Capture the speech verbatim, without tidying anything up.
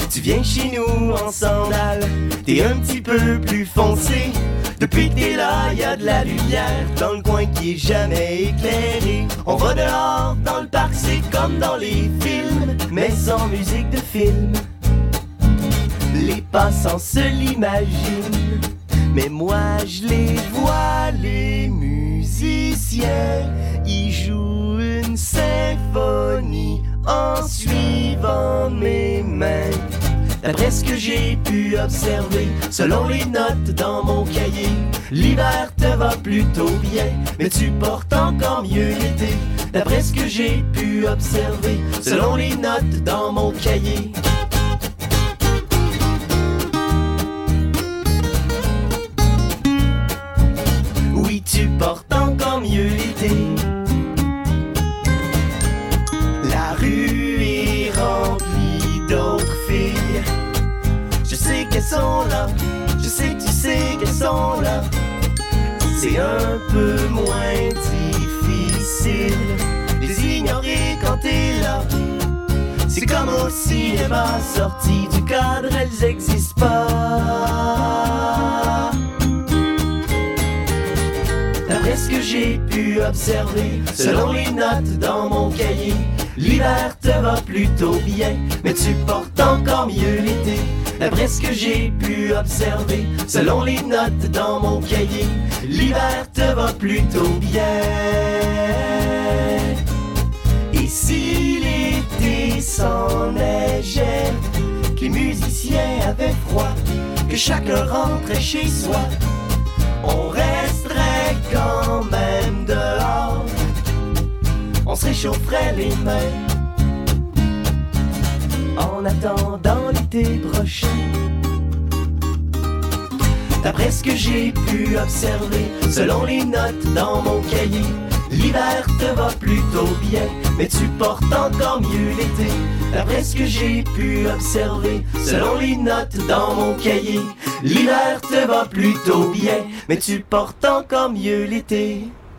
Tu viens chez nous en sandales, t'es un petit peu plus foncé. Depuis que t'es là, y a de la lumière dans le coin qui est jamais éclairé. On va dehors, dans le parc, c'est comme dans les films, mais sans musique de film. Les passants se l'imaginent, mais moi je les vois, les musiciens. Ils jouent une symphonie en suivant mes mains. D'après ce que j'ai pu observer, selon les notes dans mon cahier, l'hiver te va plutôt bien, mais tu portes encore mieux l'été. D'après ce que j'ai pu observer, selon les notes dans mon cahier. Oui, tu portes encore mieux l'été. La rue est remplie d'autres filles. Je sais qu'elles sont là, je sais que tu sais qu'elles sont là. C'est un peu moins difficile les ignorer quand t'es là. C'est comme au cinéma, sorties du cadre, elles existent pas. D'après ce que j'ai pu observer, selon les notes dans mon cahier, l'hiver te va plutôt bien, mais tu portes encore mieux l'été. D'après ce que j'ai pu observer, selon les notes dans mon cahier, l'hiver te va plutôt bien. Et si l'été s'enneigeait, que les musiciens avaient froid, que chacun rentrait chez soi, on resterait quand même dehors, on se réchaufferait les mains en attendant l'été prochain. D'après ce que j'ai pu observer, selon les notes dans mon cahier, l'hiver te va plutôt bien, mais tu portes encore mieux l'été. D'après ce que j'ai pu observer, selon les notes dans mon cahier, l'hiver te va plutôt bien, mais tu portes encore mieux l'été.